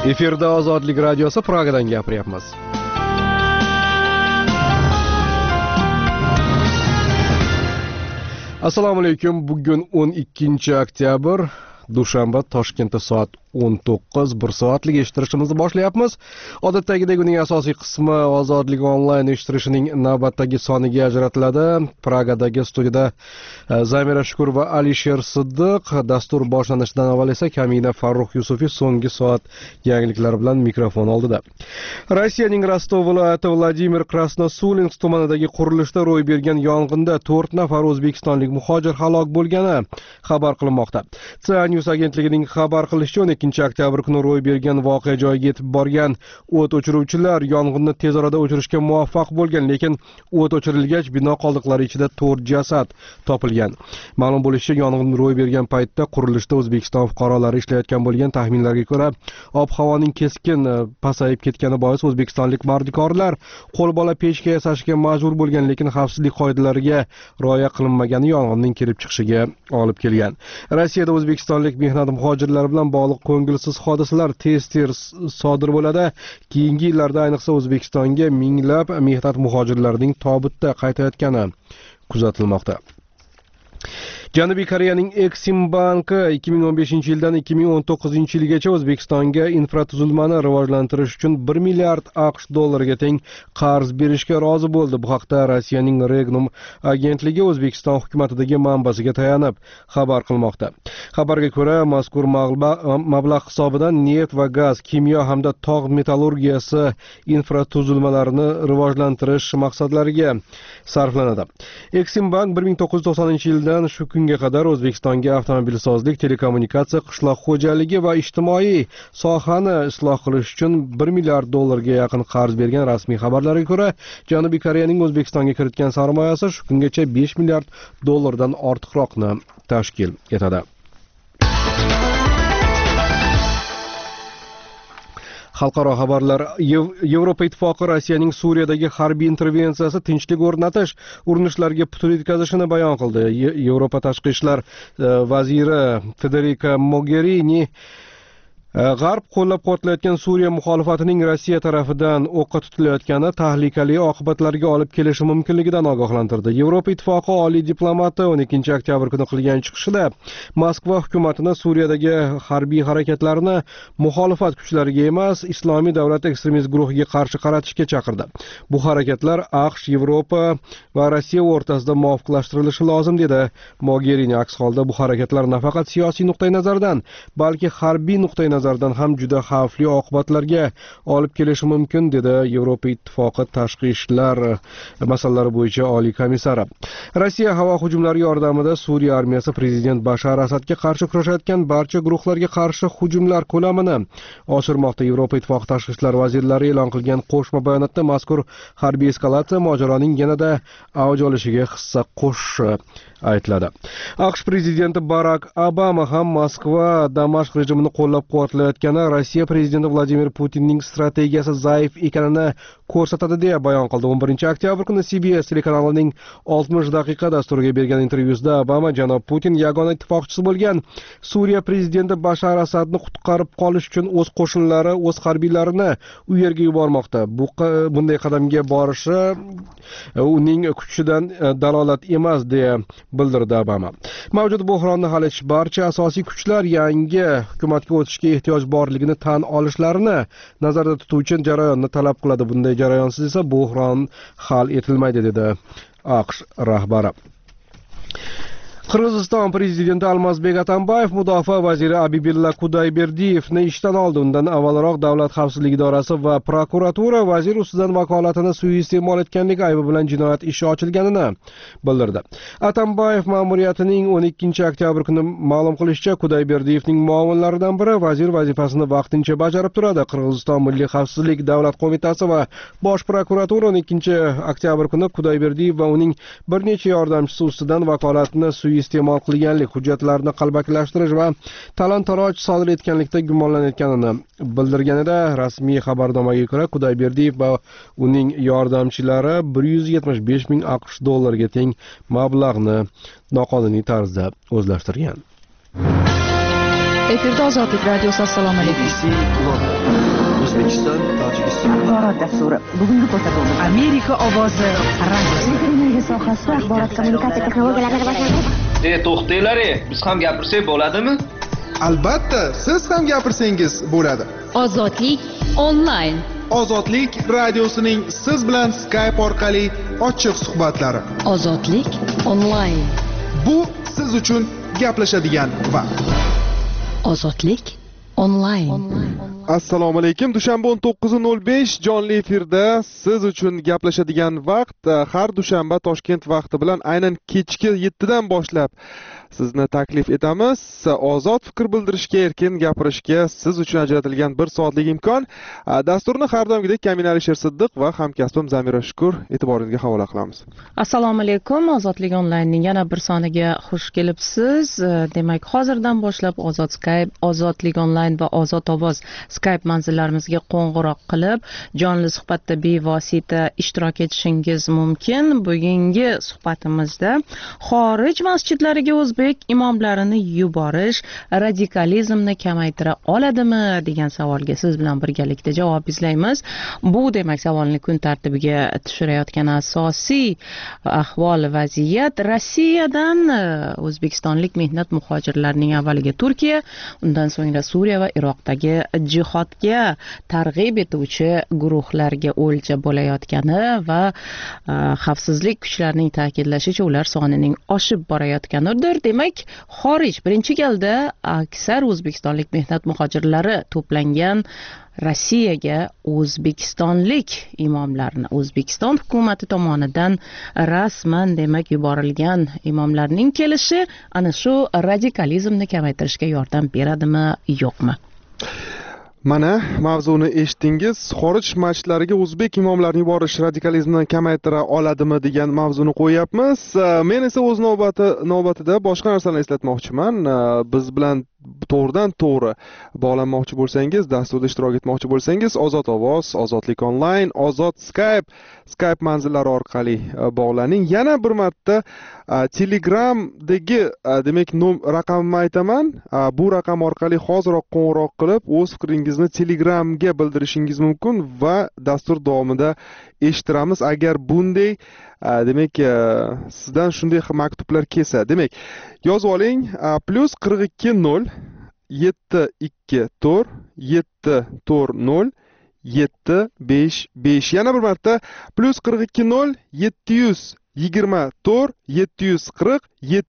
Efirda Ozodlik radiosi Pragadan gapiryapmiz. Assalomu alaykum. Bugun 12-oktyabr, dushanba, Toshkentda soat 19, 1 soatlik eshittirishimizni boshlayapmiz. Odatdagidek uning asosiy qismi Ozodlik onlayn eshittirishining navbatdagi soniga ajratiladi. Pragadagi studiyada Zamira Shukur va Alisher Siddiq. Dastur boshlanishidan avval esa Kamina Farruh Yusufiy so'nggi soat yangiliklari bilan mikrofon oldida. Rossiyaning Rostov viloyati Vladimir Krasnosulinsk tumanidagi qurilishda ro'y bergan yong'inda 4 nafar o'zbekistonlik muhojir halok bo'lgani xabar qilinmoqda. CA News agentligining xabar qilishicha 12-oktyabr kuni ro'y bergan voqea joyiga yetib borgan o't o'chiruvchilar yong'inni tez orada o'chirishga muvaffaq bo'lgan, lekin o't o'chirilgach bino qoldiqlari ichida 4 jasad topilgan. Ma'lum bo'lishicha, yong'in ro'y bergan paytda qurilishda O'zbekiston fuqarolari ishlayotgan bo'lgan. Taxminlarga ko'ra, ob-havoning keskin pasayib ketgani bois o'zbekistonlik mardikorlar qo'lbola pechka yasashga majbur bo'lgan, lekin xavfsizlik qoidalariga rioya qilinmagani yong'inning kelib chiqishiga olib kelgan. Rossiyada o'zbekistonlik mehnat muhojirlari bilan bog'liq ko'ngilsiz hodisalar tez-tez sodir bo'ladi. Keyingi yillarda ayniqsa O'zbekistonga minglab mehnat muhojirlarining tobutda qaytayotgani kuzatilmoqda. Janubiy Koreyaning Exim banki 2015-yildan 2019-yilgacha O'zbekistonga infratuzilmani rivojlantirish uchun 1 milliard AQSh dollariga teng qarz berishga rozi bo'ldi. Bu haqda Rossiyaning Regnum agentligi O'zbekiston hukumatidagi manbasiga tayanib xabar qilmoqda. Xabarga ko'ra, mazkur mablag' hisobidan neft va gaz, kimyo hamda tog' metallurgiyasi infratuzilmalarini rivojlantirish maqsadlariga sarflanadi. Exim bank 1990-yildan shu kunga qadar O'zbekistonga avtomobilsozlik, telekommunikatsiya, qishloq xo'jaligi va ijtimoiy sohani isloh qilish uchun 1 milliard dollarga yaqin qarz bergan. Rasmiy xabarlarga ko'ra, Janubiy Koreyaning O'zbekistonga kiritgan sarmoyasi shu kungacha 5 milliard dollardan ortiqroqni tashkil etadi. Xalqaro xabarlar. Yevropa ittifoqi Rossiyaning Suriyadagi harbiy intervensiyasi tinchlik o'rnatish urinishlariga putur yetkazishini bayon qildi. Yevropa tashqi ishlar vaziri Federica Mogherini G'arb qo'llab-quvvatlayotgan Suriya muxolifatining Rossiya tarafidan o'qqa tutilayotgani tahlikali oqibatlarga olib kelishi mumkinligidan ogohlantirdi. Yevropa ittifoqi oliy diplomati 12-oktyabr kuni qilgan chiqishida Moskva hukumatini Suriyadagi harbiy harakatlarni muxolifat kuchlariga emas, Islomiy davlat ekstremist guruhiga qarshi qaratishga chaqirdi. Bu harakatlar AQSh, Yevropa va Rossiya o'rtasida muvofiqlashtirilishi lozim dedi Mogherini. Aks holda bu harakatlar nafaqat siyosiy nuqtai nazardan, balki harbiy nuqtai nazardan ham juda xavfli oqibatlarga olib kelishi mumkin, dedi Yevropa ittifoqi tashqi ishlar masalalari bo'yicha oliy komissari. Rossiya havo hujumlari yordamida Suriya armiyasi prezident Bashar Asadga qarshi kurashayotgan barcha guruhlarga qarshi hujumlar ko'lamini oshirmoqda. Yevropa ittifoqi tashqi ishlar vazirlari e'lon qilgan qo'shma bayonotda mazkur harbiy eskalatsiya mojaroning yanada avj olishiga hissa qo'shishi aytiladi. AQSh prezidenti Barak Obama ham Moskva Damashq rejimini qo'llab-quvvatlayotgani Rossiya prezidenti Vladimir Putinning strategiyasi zaif ekanini ko'rsatadi deya bayon qildi. 11-oktyabr kuni CBS telekanalining 60 daqiqa dasturiga bergan intervyusida Obama janob Putin yagona ittifoqchisi bo'lgan Suriya prezidenti Bashar Asadni qutqarib qolish uchun o'z qo'shinlari, o'z harbiylarini u yerga yubormoqda. Bunday qadamga borishi uning kuchidan dalolat emas deya bildirdi Obama. Mavjud buhronni hal etish barcha asosiy kuchlar yangi hukumatga o'tishga ehtiyoj borligini tan olishlarini nazarda tutuvchi jarayonni talab qiladi. Bunday jarayonsiz esa buhron hal etilmaydi, dedi AQSh rahbari. Qirg'iziston prezidenti Almazbek Atambayev mudofaa vaziri Abibilla Kudayberdiyevni ishdan oldi. Undan avvalroq Davlat xavfsizlik idorasi va prokuratura vazir ustidan vakolatini suiiste'mol etganlik aybi bilan jinoyat ishi ochilganini bildirdi. Atambayev ma'muriyatining 12-oktyabr kuni ma'lum qilishicha, Kudayberdiyevning muovinlaridan biri vazir vazifasini vaqtincha bajarib turadi. Qirg'iziston Milliy xavfsizlik davlat qo'mitasi va bosh prokuratura 12-oktyabr kuni Kudayberdiyev va uning bir necha yordamchisi ustidan vakolatni iste'mol qilganlik, hujjatlarni qalbakilashtirish va talon-taroj sodir etganlikda gumonlanayotganini bildirganida, rasmiy xabarnomaga ko'ra Kudayberdiyev va uning yordamchilari 175 ming AQSh dollariga teng mablag'ni noqonuniy tarzda o'zlashtirgan. Efirda Ozodlik radiosi. Assalomu alaykum. BBC London, O'zbekiston, Tojikiston. Axborot dasturi. Bugungi ko'rsatuvimiz Amerika ovozi radiosi. Televiziya sohasida axborot kommunikatsiya texnologiyalarini rivojlantirish. To'xtanglar, biz ham gapirsak bo'ladimi? Albatta, siz ham gapirsangiz bo'ladi. Ozodlik onlayn. Ozodlik radiosining siz bilan Skype orqali ochiq suhbatlari. Ozodlik onlayn. Bu siz uchun gaplashadigan vaqt. Ozodlik onlayn. Assalomu alaykum. Dushanba 19:05 jonli efirda siz uchun gaplashadigan vaqt har dushanba Toshkent vaqti bilan aynan kechki 7 dan boshlab sizni taklif etamiz. Ozod fikr bildirishga, erkin gapirishga siz uchun ajratilgan 1 soatlik imkon. Dasturni har doimgidek Kamina Alisher Siddiq va hamkasbim Zamira Shukur e'tiboringizga havola qilamiz. Assalomu alaykum. Ozodlik onlaynning yana bir soniga xush kelibsiz. Demak, hozirdan boshlab Ozod Skype, Ozodlik onlayn va Ozod ovoz Skype manzillarimizga qo'ng'iroq qilib, jonli suhbatda bevosita ishtirok etishingiz mumkin. Bugungi suhbatimizda xorij masjidlariga o'zbek imomlarini yuborish radikalizmni kamaytira oladimi degan savolga siz bilan birgalikda javob izlaymiz. Bu demak savolni kun tartibiga tushirayotgan asosiy ahvol vaziyat Rossiyadan o'zbekistonlik mehnat muhojirlarining avvaliga Turkiya, undan so'ngra Suriya va Iroqdagi jihodga targ'ib etuvchi guruhlarga o'lja bo'layotgani va xavfsizlik kuchlarining ta'kidlashicha ular sonining oshib borayotganidir. Demak, xorij birinchi galda aksar o'zbekistonlik mehnat muhojirlari to'plangan Rossiyaga o'zbekistonlik imomlarni O'zbekiston hukumati tomonidan rasman demak yuborilgan imomlarning kelishi ana shu radikalizmni kamaytirishga yordam beradimi, yo'qmi? Mana mavzuni eshitdingiz. Xorij masjidlariga o'zbek imomlarini yuborish radikalizmni kamaytira oladimi degan mavzuni qo'yapmiz. Men esa o'z navbatida boshqa narsalarni eslatmoqchiman. Biz bilan to'g'ridan to'g'ri bog'lanmoqchi bo'lsangiz, dasturda ishtirok etmoqchi bo'lsangiz, Ozod ovoz, Ozodlik onlayn, Ozod Skype manzillari orqali bog'laning. Yana bir marta Telegramdagi demak raqamimni aytaman. Bu raqam orqali hoziroq qo'ng'iroq qilib, o'z fikringizni Telegramga bildirishingiz mumkin va dastur davomida eshittiramiz. Agar bunday demak sizdan shunday maktublar kelsa, demak yozib oling. +42 724 740 755. Yana bir marta +42 724 740